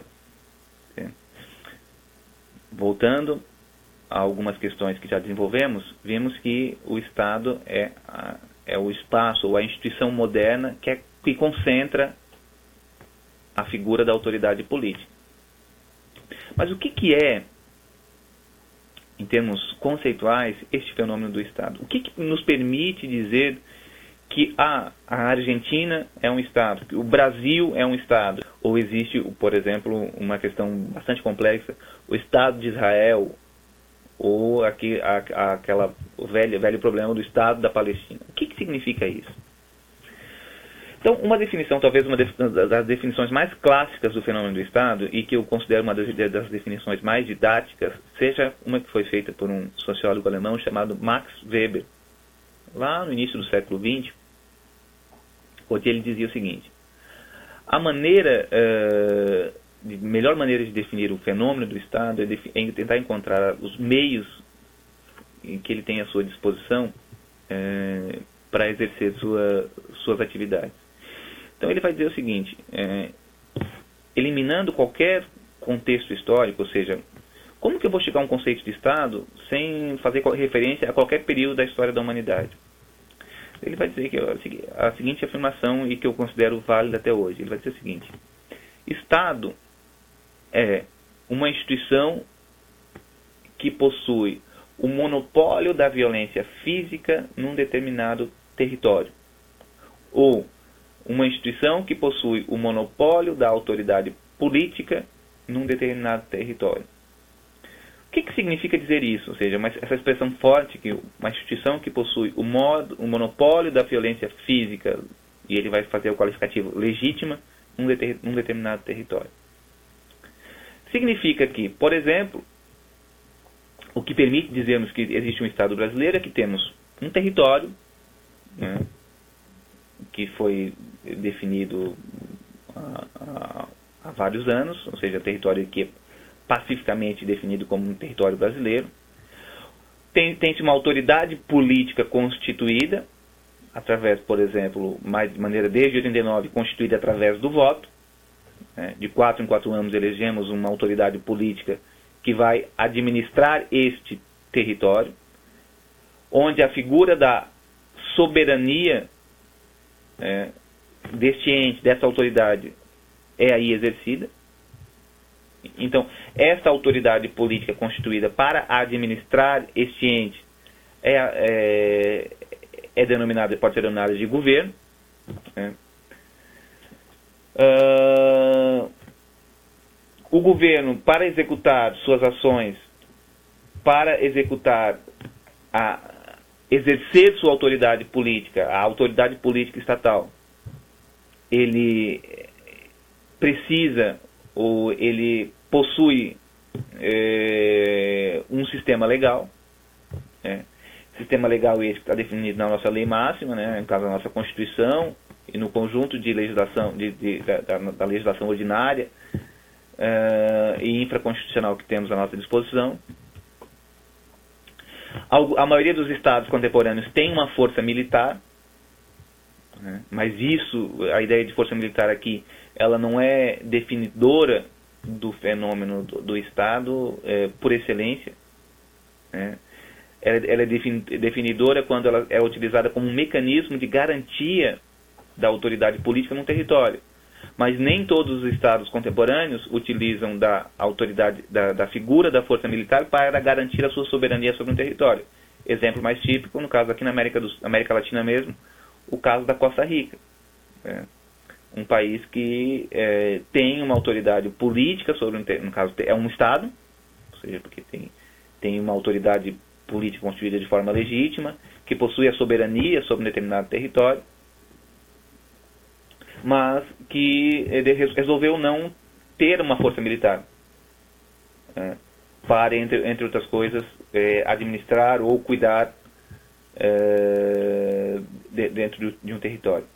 Voltando a algumas questões que já desenvolvemos, vimos que o Estado é o espaço ou a instituição moderna que concentra a figura da autoridade política. Mas o que é, em termos conceituais, este fenômeno do Estado? O que nos permite dizer que a Argentina é um Estado, que o Brasil é um Estado? Ou existe, por exemplo, uma questão bastante complexa, o Estado de Israel, ou o velho problema do Estado da Palestina. O que significa isso? Então, uma definição, talvez uma das definições mais clássicas do fenômeno do Estado, e que eu considero uma das definições mais didáticas, seja uma que foi feita por um sociólogo alemão chamado Max Weber, lá no início do século XX, onde ele dizia o seguinte: a melhor maneira de definir o fenômeno do Estado é tentar encontrar os meios em que ele tem à sua disposição para exercer suas atividades. Então ele vai dizer o seguinte: eliminando qualquer contexto histórico, ou seja, como que eu vou chegar a um conceito de Estado sem fazer referência a qualquer período da história da humanidade? Ele vai dizer que a seguinte afirmação, e que eu considero válida até hoje, ele vai dizer o seguinte: Estado é uma instituição que possui o monopólio da violência física num determinado território, ou uma instituição que possui o monopólio da autoridade política num determinado território. O que significa dizer isso? Ou seja, essa expressão forte, que uma instituição que possui o monopólio da violência física, e ele vai fazer o qualificativo legítima, num determinado território. Significa que, por exemplo, o que permite dizermos que existe um Estado brasileiro é que temos um território, né, que foi definido há vários anos, ou seja, território que é pacificamente definido como um território brasileiro. Tem-se uma autoridade política constituída, através, por exemplo, de maneira desde 89, constituída através do voto. De 4 em 4 anos elegemos uma autoridade política que vai administrar este território, onde a figura da soberania deste ente, dessa autoridade, é aí exercida. Então, essa autoridade política constituída para administrar este ente pode ser denominada de governo. O governo, para executar suas ações, para exercer sua autoridade política, a autoridade política estatal, ele precisa, ou ele possui um sistema legal. Sistema legal esse que está definido na nossa lei máxima, no caso da nossa Constituição, e no conjunto de legislação, da legislação ordinária e infraconstitucional que temos à nossa disposição. A maioria dos estados contemporâneos tem uma força militar, mas a ideia de força militar aqui, ela não é definidora do fenômeno do Estado por excelência. Ela é definidora quando ela é utilizada como um mecanismo de garantia da autoridade política num território. Mas nem todos os estados contemporâneos utilizam da autoridade, da figura da força militar para garantir a sua soberania sobre um território. Exemplo mais típico, no caso aqui na América Latina mesmo, o caso da Costa Rica. Um país que tem uma autoridade política sobre no caso é um estado, ou seja, porque tem uma autoridade política constituída de forma legítima, que possui a soberania sobre um determinado território, mas que resolveu não ter uma força militar para, entre outras coisas, administrar ou cuidar dentro de um território.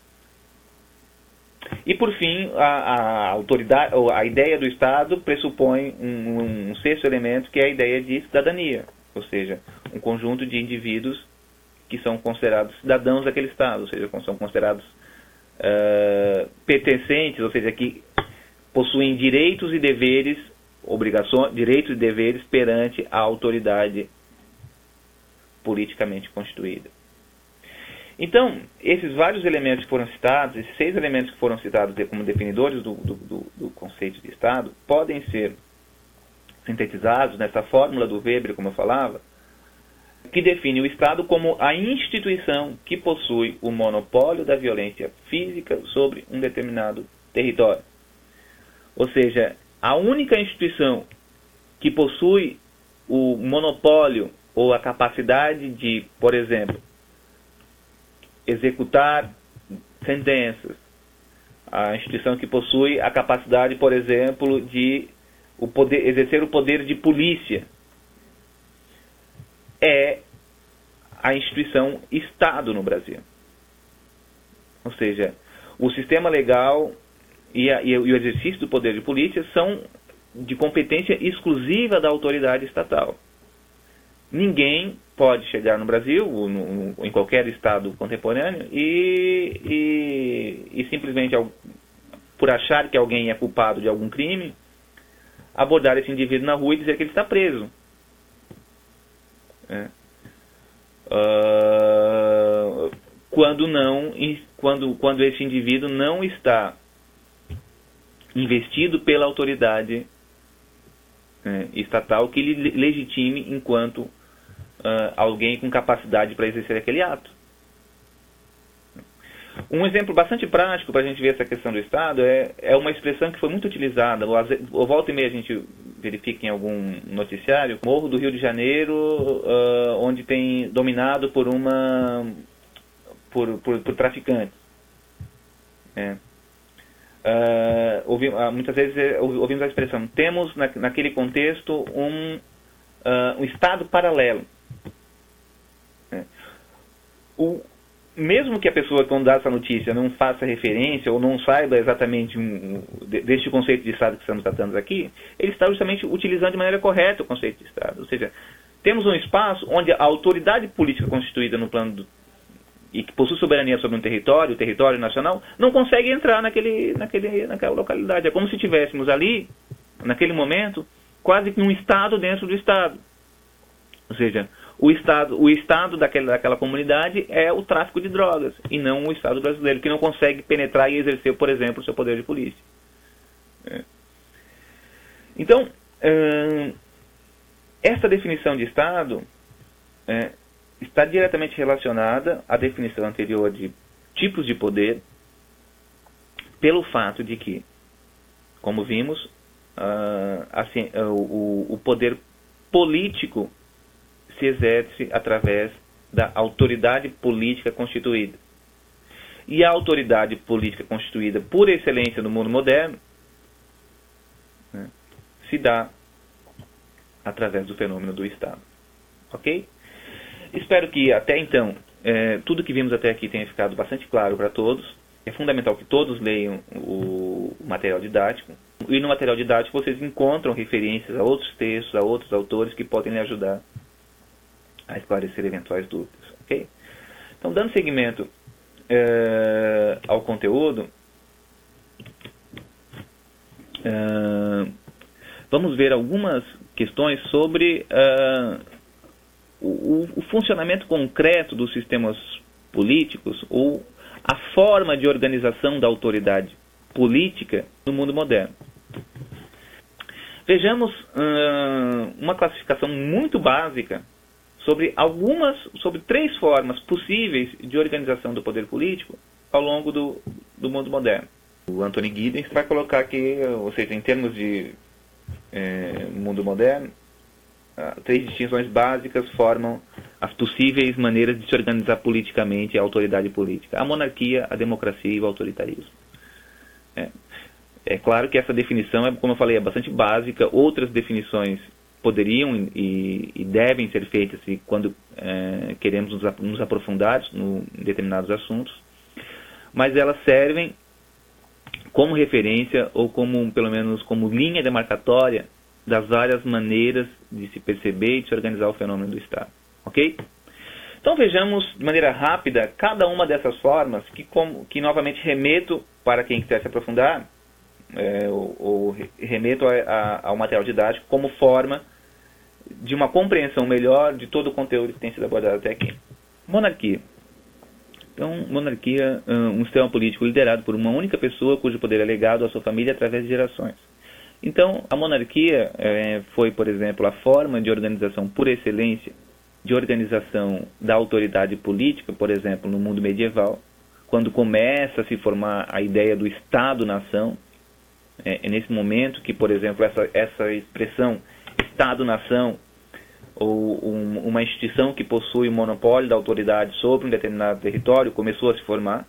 E, por fim, a ideia do Estado pressupõe um sexto elemento, que é a ideia de cidadania, ou seja, um conjunto de indivíduos que são considerados cidadãos daquele Estado, ou seja, são considerados pertencentes, ou seja, que possuem direitos e deveres, direitos e deveres perante a autoridade politicamente constituída. Então, esses vários elementos que foram citados, esses 6 elementos que foram citados como definidores do conceito de Estado, podem ser sintetizados nessa fórmula do Weber, como eu falava, que define o Estado como a instituição que possui o monopólio da violência física sobre um determinado território. Ou seja, a única instituição que possui o monopólio ou a capacidade de, por exemplo, executar sentenças, a instituição que possui a capacidade, por exemplo, de exercer o poder de polícia, é a instituição Estado no Brasil. Ou seja, o sistema legal e o exercício do poder de polícia são de competência exclusiva da autoridade estatal. Ninguém pode chegar no Brasil, ou em qualquer estado contemporâneo, e simplesmente, por achar que alguém é culpado de algum crime, abordar esse indivíduo na rua e dizer que ele está preso. Quando esse indivíduo não está investido pela autoridade estatal que lhe legitime enquanto alguém com capacidade para exercer aquele ato. Um exemplo bastante prático para a gente ver essa questão do Estado é uma expressão que foi muito utilizada, ou volta e meia a gente verifica em algum noticiário, Morro do Rio de Janeiro, onde tem dominado por traficantes. Muitas vezes ouvimos a expressão, temos naquele contexto um Estado paralelo. Mesmo que a pessoa, quando dá essa notícia, não faça referência ou não saiba exatamente deste conceito de Estado que estamos tratando aqui, ele está justamente utilizando de maneira correta o conceito de Estado. Ou seja, temos um espaço onde a autoridade política constituída no plano e que possui soberania sobre um território, o território nacional, não consegue entrar naquela localidade. É como se tivéssemos ali, naquele momento, quase que um Estado dentro do Estado. Ou seja, o Estado daquela comunidade é o tráfico de drogas, e não o Estado brasileiro, que não consegue penetrar e exercer, por exemplo, o seu poder de polícia. Então, essa definição de Estado está diretamente relacionada à definição anterior de tipos de poder, pelo fato de que, como vimos, o poder político se exerce através da autoridade política constituída. E a autoridade política constituída, por excelência no mundo moderno, se dá através do fenômeno do Estado. Ok? Espero que até então tudo que vimos até aqui tenha ficado bastante claro para todos. É fundamental que todos leiam o material didático. E no material didático vocês encontram referências a outros textos, a outros autores que podem lhe ajudar a esclarecer eventuais dúvidas. Ok? Então, dando seguimento ao conteúdo, vamos ver algumas questões sobre o funcionamento concreto dos sistemas políticos ou a forma de organização da autoridade política no mundo moderno. Vejamos uma classificação muito básica sobre três formas possíveis de organização do poder político ao longo do mundo moderno. O Anthony Giddens vai colocar aqui, ou seja, em termos de mundo moderno, três distinções básicas formam as possíveis maneiras de se organizar politicamente a autoridade política: a monarquia, a democracia e o autoritarismo. É claro que essa definição, como eu falei, é bastante básica. Outras definições poderiam e devem ser feitas quando queremos nos aprofundar em determinados assuntos, mas elas servem como referência ou pelo menos como linha demarcatória das várias maneiras de se perceber e de se organizar o fenômeno do Estado. Ok? Então vejamos de maneira rápida cada uma dessas formas que novamente remeto para quem quiser se aprofundar, ou remeto ao material didático como forma de uma compreensão melhor de todo o conteúdo que tem sido abordado até aqui. Monarquia. Então, monarquia, um sistema político liderado por uma única pessoa cujo poder é legado à sua família através de gerações. Então, a monarquia foi, por exemplo, a forma de organização por excelência, de organização da autoridade política, por exemplo, no mundo medieval, quando começa a se formar a ideia do Estado-nação. É nesse momento que, por exemplo, essa expressão Estado-nação, ou uma instituição que possui o monopólio da autoridade sobre um determinado território, começou a se formar.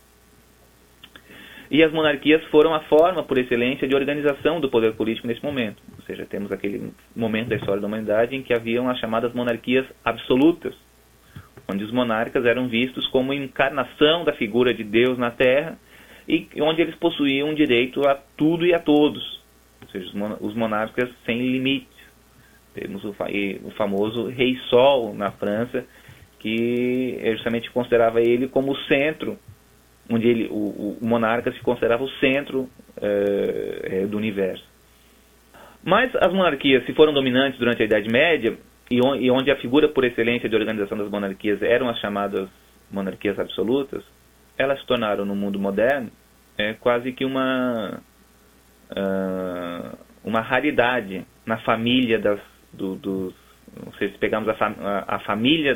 E as monarquias foram a forma, por excelência, de organização do poder político nesse momento. Ou seja, temos aquele momento da história da humanidade em que haviam as chamadas monarquias absolutas, onde os monarcas eram vistos como encarnação da figura de Deus na Terra e onde eles possuíam direito a tudo e a todos. Ou seja, os monarcas sem limites. Temos o famoso Rei Sol na França, que justamente considerava ele como o centro, onde o monarca se considerava o centro do universo. Mas as monarquias, se foram dominantes durante a Idade Média, e onde a figura por excelência de organização das monarquias eram as chamadas monarquias absolutas, elas se tornaram, no mundo moderno, quase que uma raridade na família se pegarmos a família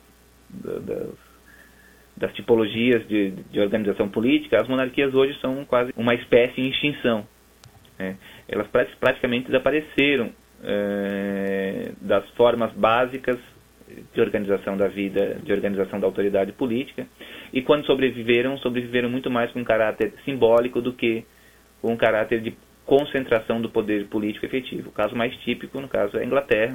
das tipologias de organização política, as monarquias hoje são quase uma espécie em extinção. Elas praticamente desapareceram das formas básicas de organização da vida, de organização da autoridade política, e quando sobreviveram muito mais com um caráter simbólico do que com um caráter de concentração do poder político efetivo. O caso mais típico, no caso, é a Inglaterra,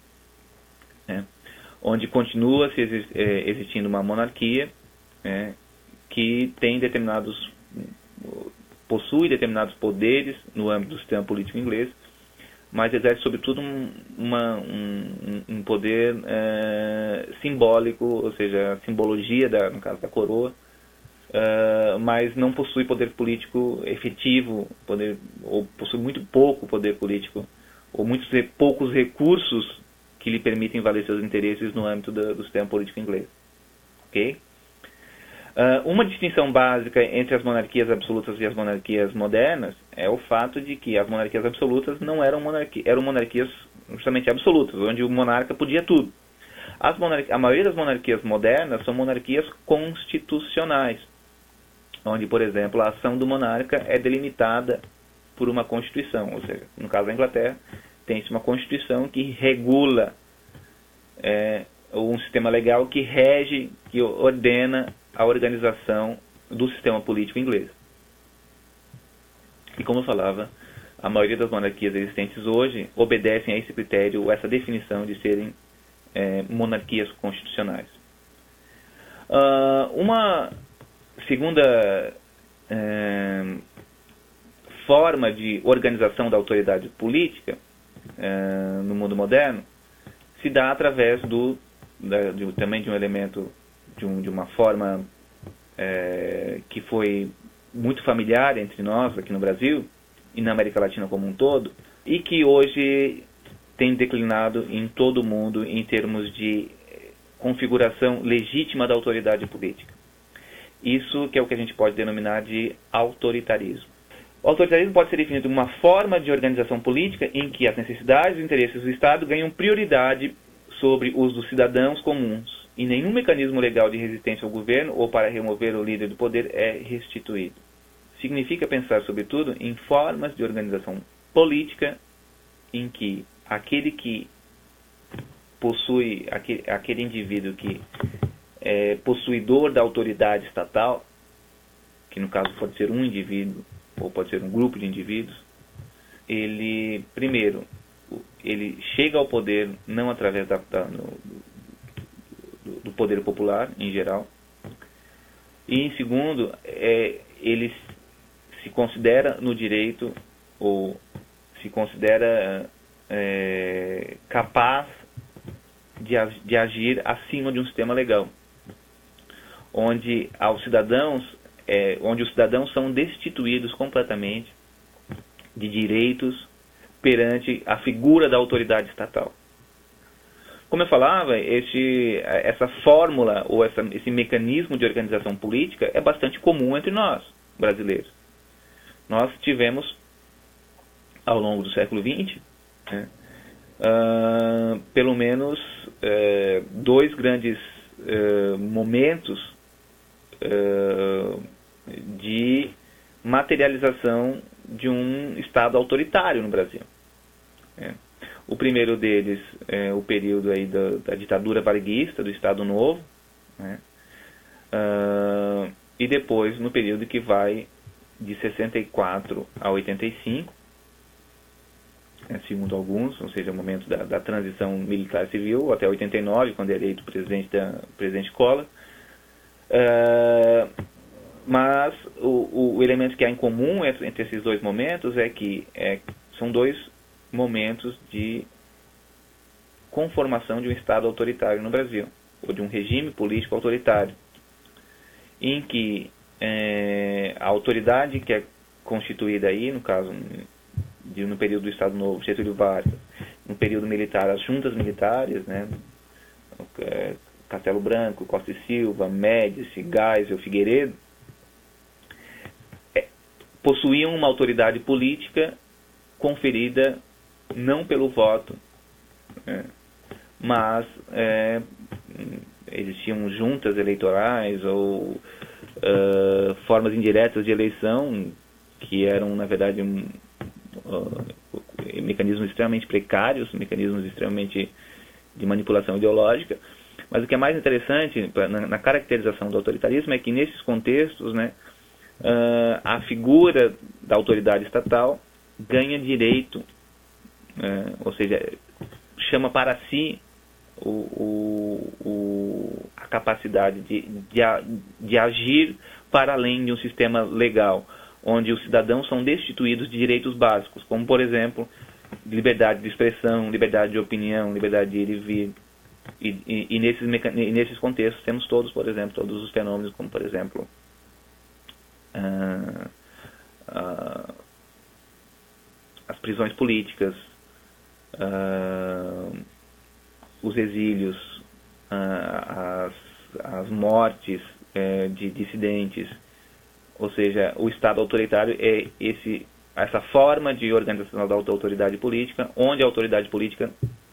onde continua existindo uma monarquia que tem possui determinados poderes no âmbito do sistema político inglês, mas exerce sobretudo um poder simbólico, ou seja, a simbologia, no caso da coroa, mas não possui poder político efetivo, ou possui muito pouco poder político, ou poucos recursos que lhe permitem valer seus interesses no âmbito do sistema político inglês. Ok? Uma distinção básica entre as monarquias absolutas e as monarquias modernas é o fato de que as monarquias absolutas não eram monarquias justamente absolutas, onde o monarca podia tudo. A maioria das monarquias modernas são monarquias constitucionais, onde, por exemplo, a ação do monarca é delimitada por uma Constituição, ou seja, no caso da Inglaterra, tem-se uma Constituição que regula um sistema legal que rege, que ordena a organização do sistema político inglês. E como eu falava, a maioria das monarquias existentes hoje obedecem a esse critério, essa definição de serem monarquias constitucionais. Uma segunda forma de organização da autoridade política no mundo moderno se dá através também de um elemento, de uma forma que foi muito familiar entre nós aqui no Brasil e na América Latina como um todo, e que hoje tem declinado em todo o mundo em termos de configuração legítima da autoridade política. Isso que é o que a gente pode denominar de autoritarismo. O autoritarismo pode ser definido como uma forma de organização política em que as necessidades e interesses do Estado ganham prioridade sobre os dos cidadãos comuns, e nenhum mecanismo legal de resistência ao governo ou para remover o líder do poder é restituído. Significa pensar, sobretudo, em formas de organização política em que aquele indivíduo que é possuidor da autoridade estatal, que no caso pode ser um indivíduo ou pode ser um grupo de indivíduos, ele, primeiro, ele chega ao poder não através do poder popular em geral, e em segundo, ele se considera no direito ou se considera capaz de agir acima de um sistema legal, onde os cidadãos são destituídos completamente de direitos perante a figura da autoridade estatal. Como eu falava, essa fórmula ou esse mecanismo de organização política é bastante comum entre nós, brasileiros. Nós tivemos, ao longo do século XX, pelo menos dois grandes momentos de materialização de um Estado autoritário no Brasil. O primeiro deles é o período aí da ditadura varguista, do Estado Novo, e depois no período que vai de 64 a 85, segundo alguns, ou seja, o momento da transição militar-civil, até 89, quando é eleito o presidente Collor. Mas o elemento que há em comum entre esses dois momentos é que são dois momentos de conformação de um Estado autoritário no Brasil, ou de um regime político autoritário, em que a autoridade que é constituída aí, no caso, no período do Estado Novo, Getúlio Vargas, no período militar, as juntas militares, Castelo Branco, Costa e Silva, Médici, Geisel, Figueiredo, possuíam uma autoridade política conferida não pelo voto, mas existiam juntas eleitorais ou formas indiretas de eleição que eram, na verdade, mecanismos extremamente precários, mecanismos extremamente de manipulação ideológica. Mas o que é mais interessante na caracterização do autoritarismo é que nesses contextos, a figura da autoridade estatal ganha direito, ou seja, chama para si a capacidade de agir para além de um sistema legal, onde os cidadãos são destituídos de direitos básicos, como, por exemplo, liberdade de expressão, liberdade de opinião, liberdade de ir e vir. E nesses contextos temos todos os fenômenos, como, por exemplo, as prisões políticas, os exílios, as mortes de dissidentes. Ou seja, o Estado autoritário é essa forma de organização da autoridade política, onde a autoridade política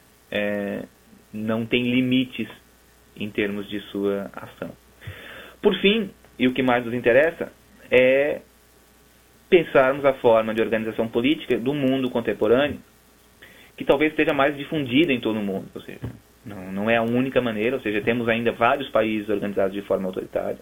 não tem limites em termos de sua ação. Por fim, e o que mais nos interessa, é pensarmos a forma de organização política do mundo contemporâneo, que talvez esteja mais difundida em todo o mundo. Ou seja, não é a única maneira, ou seja, temos ainda vários países organizados de forma autoritária.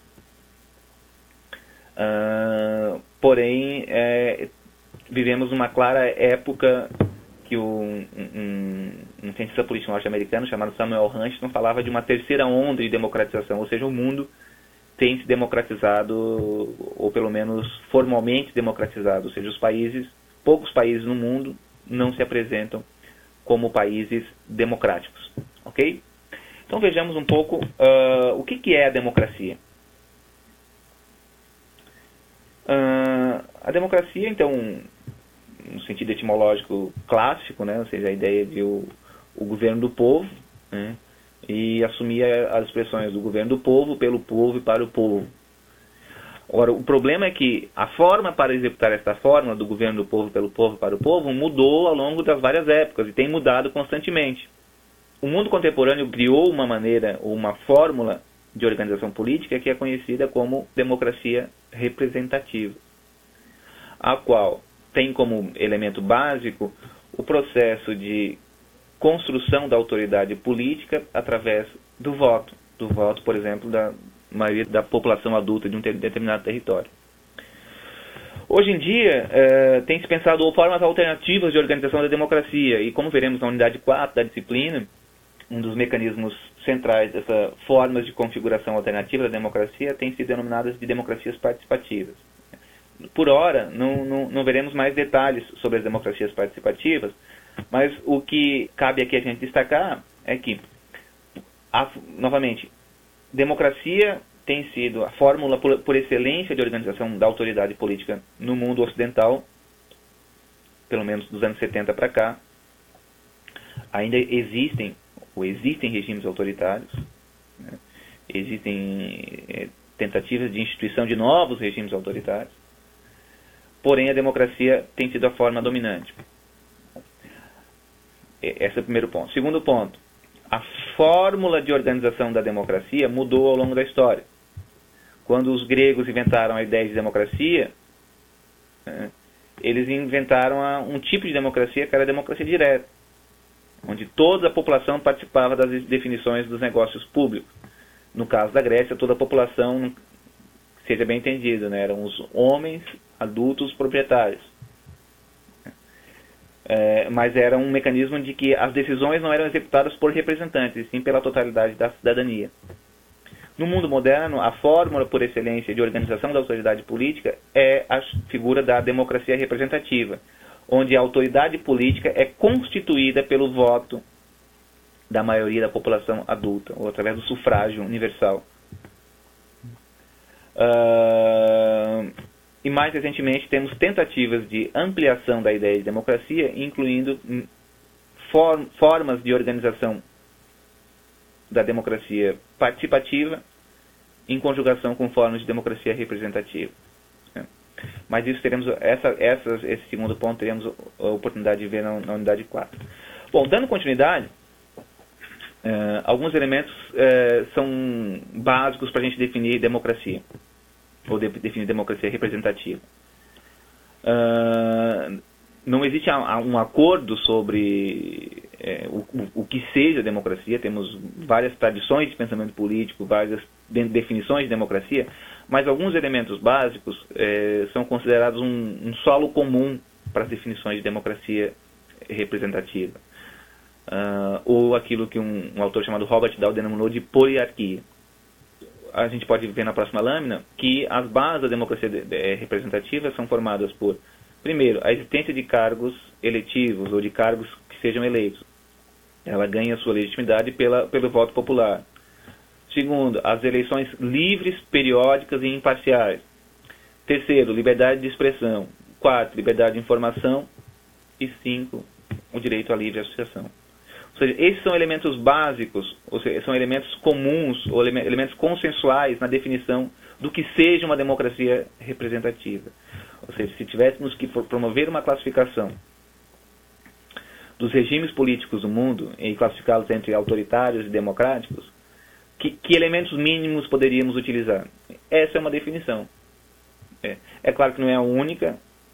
Porém, vivemos uma clara época que um cientista político norte-americano chamado Samuel Huntington falava de uma terceira onda de democratização, ou seja, o mundo tem se democratizado, ou pelo menos formalmente democratizado, ou seja, poucos países no mundo não se apresentam como países democráticos, ok? Então vejamos um pouco o que é a democracia. A democracia, então, no sentido etimológico clássico, ou seja, a ideia de o governo do povo, e assumir as expressões do governo do povo, pelo povo e para o povo. Agora, o problema é que a forma para executar esta fórmula do governo do povo, pelo povo, para o povo, mudou ao longo das várias épocas e tem mudado constantemente. O mundo contemporâneo criou uma maneira, uma fórmula de organização política que é conhecida como democracia representativa, a qual tem como elemento básico o processo de construção da autoridade política através do voto, por exemplo, da maioria da população adulta de um determinado território. Hoje em dia, tem se pensado formas alternativas de organização da democracia, e como veremos na unidade 4 da disciplina, um dos mecanismos centrais dessas formas de configuração alternativa da democracia tem sido denominadas de democracias participativas. Por hora, não veremos mais detalhes sobre as democracias participativas, mas o que cabe aqui a gente destacar é que, novamente, democracia tem sido a fórmula por excelência de organização da autoridade política no mundo ocidental, pelo menos dos anos 70 para cá. Ainda existem regimes autoritários, né? Existem tentativas de instituição de novos regimes autoritários, porém a democracia tem sido a forma dominante. Esse é o primeiro ponto. Segundo ponto, a fórmula de organização da democracia mudou ao longo da história. Quando os gregos inventaram a ideia de democracia, eles inventaram um tipo de democracia que era a democracia direta, onde toda a população participava das definições dos negócios públicos. No caso da Grécia, toda a população, seja bem entendido, né, eram os homens adultos proprietários. Mas era um mecanismo de que as decisões não eram executadas por representantes, e sim pela totalidade da cidadania. No mundo moderno, a fórmula por excelência de organização da autoridade política é a figura da democracia representativa, onde a autoridade política é constituída pelo voto da maioria da população adulta, ou através do sufrágio universal. E mais recentemente temos tentativas de ampliação da ideia de democracia, incluindo formas de organização da democracia participativa em conjugação com formas de democracia representativa. Mas isso teremos, esse segundo ponto teremos a oportunidade de ver na unidade 4. Bom, dando continuidade, alguns elementos são básicos para a gente definir democracia, ou definir democracia representativa. Não existe um acordo sobre o que seja democracia. Temos várias tradições de pensamento político, várias definições de democracia, mas alguns elementos básicos são considerados um solo comum para as definições de democracia representativa, ou aquilo que um autor chamado Robert Dahl denominou de poliarquia. A gente pode ver na próxima lâmina que as bases da democracia representativa são formadas por, primeiro, a existência de cargos eletivos ou de cargos que sejam eleitos. Ela ganha sua legitimidade pelo voto popular. Segundo, as eleições livres, periódicas e imparciais. Terceiro, liberdade de expressão. Quarto, liberdade de informação. E cinco, o direito à livre associação. Ou seja, esses são elementos básicos, ou seja, são elementos comuns, ou elementos consensuais na definição do que seja uma democracia representativa. Ou seja, se tivéssemos que promover uma classificação dos regimes políticos do mundo e classificá-los entre autoritários e democráticos, que elementos mínimos poderíamos utilizar? Essa é uma definição. É claro que não é a única,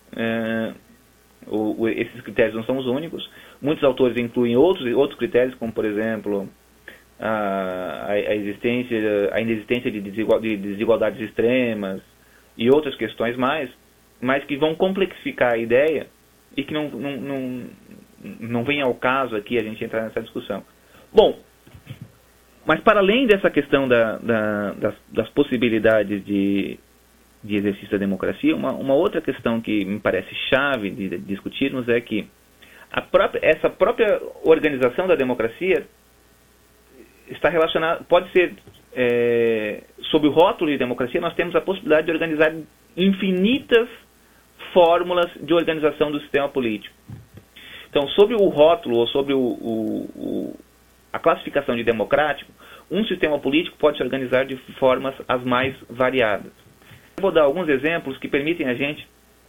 esses critérios não são os únicos. Muitos autores incluem outros critérios, como, por exemplo, a inexistência de desigualdades extremas e outras questões mais, mas que vão complexificar a ideia e que não vem ao caso aqui a gente entrar nessa discussão. Bom, mas para além dessa questão das possibilidades de exercício da democracia, uma outra questão que me parece chave de discutirmos é que essa própria organização da democracia está relacionada, pode ser, sob o rótulo de democracia, nós temos a possibilidade de organizar infinitas fórmulas de organização do sistema político. Então, sobre o rótulo ou sobre a classificação de democrático, um sistema político pode se organizar de formas as mais variadas. Vou dar alguns exemplos que permitem a gente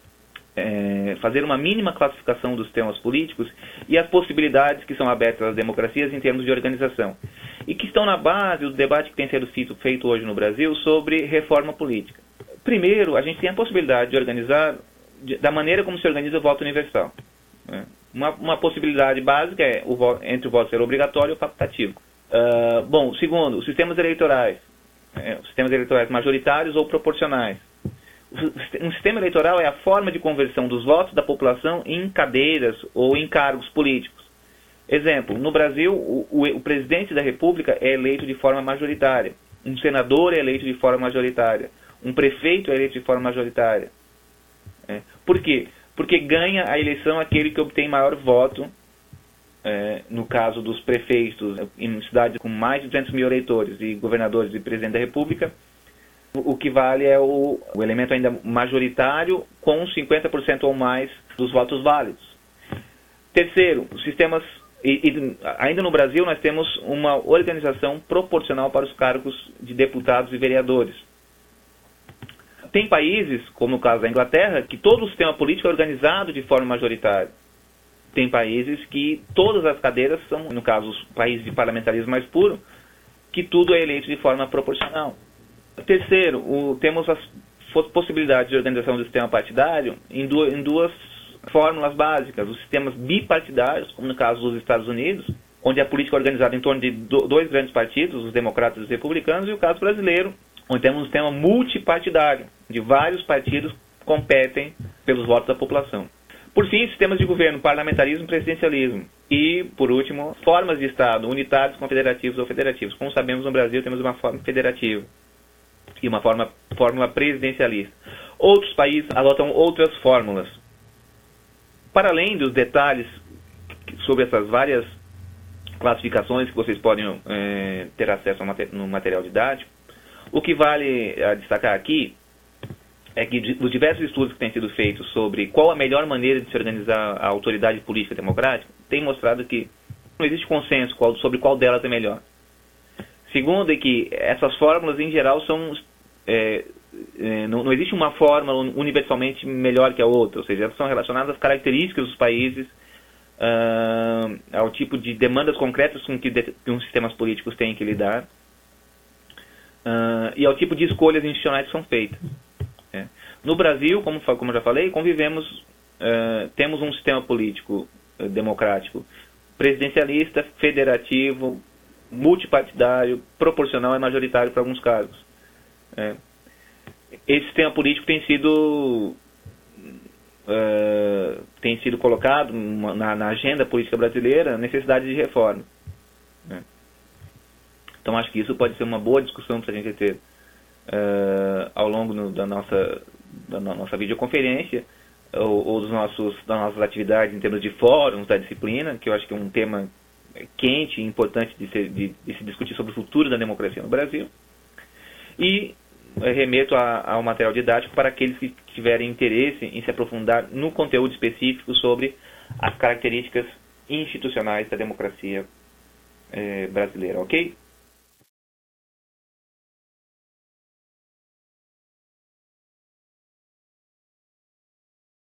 fazer uma mínima classificação dos temas políticos e as possibilidades que são abertas às democracias em termos de organização, e que estão na base do debate que tem sido feito hoje no Brasil sobre reforma política. Primeiro, a gente tem a possibilidade de organizar da maneira como se organiza o voto universal. Uma possibilidade básica é entre o voto ser obrigatório ou facultativo. Segundo, os sistemas eleitorais majoritários ou proporcionais. Um sistema eleitoral é a forma de conversão dos votos da população em cadeiras ou em cargos políticos. Exemplo, no Brasil, o presidente da República é eleito de forma majoritária. Um senador é eleito de forma majoritária. Um prefeito é eleito de forma majoritária. Por quê? Porque ganha a eleição aquele que obtém maior voto, no caso dos prefeitos, em cidades com mais de 200 mil eleitores, e governadores e presidente da República, o que vale é o elemento ainda majoritário com 50% ou mais dos votos válidos. Terceiro, os sistemas, ainda no Brasil nós temos uma organização proporcional para os cargos de deputados e vereadores. Tem países, como no caso da Inglaterra, que todo o sistema político é organizado de forma majoritária. Tem países que todas as cadeiras são, no caso, os países de parlamentarismo mais puro, que tudo é eleito de forma proporcional. Terceiro, temos as possibilidades de organização do sistema partidário em duas fórmulas básicas. Os sistemas bipartidários, como no caso dos Estados Unidos, onde a política é organizada em torno de dois grandes partidos, os democratas e os republicanos, e o caso brasileiro, onde temos um sistema multipartidário, onde vários partidos competem pelos votos da população. Por fim, sistemas de governo, parlamentarismo e presidencialismo. E, por último, formas de Estado, unitários, confederativos ou federativos. Como sabemos, no Brasil temos uma forma federativa e uma fórmula presidencialista. Outros países adotam outras fórmulas. Para além dos detalhes sobre essas várias classificações que vocês podem ter acesso no material didático, o que vale a destacar aqui é que dos diversos estudos que têm sido feitos sobre qual a melhor maneira de se organizar a autoridade política democrática, tem mostrado que não existe consenso sobre qual delas é melhor. Segundo, é que essas fórmulas, em geral, não existe uma fórmula universalmente melhor que a outra, ou seja, elas são relacionadas às características dos países, ao tipo de demandas concretas com que os sistemas políticos têm que lidar, e ao tipo de escolhas institucionais que são feitas. No Brasil, como eu já falei, temos um sistema político democrático presidencialista, federativo, multipartidário, proporcional e majoritário para alguns cargos. Esse sistema político tem sido colocado na agenda política brasileira a necessidade de reforma. Então acho que isso pode ser uma boa discussão para a gente ter ao longo da nossa videoconferência ou das nossas atividades em termos de fóruns da disciplina, que eu acho que é um tema quente e importante de se discutir sobre o futuro da democracia no Brasil. E remeto ao material didático para aqueles que tiverem interesse em se aprofundar no conteúdo específico sobre as características institucionais da democracia brasileira, ok?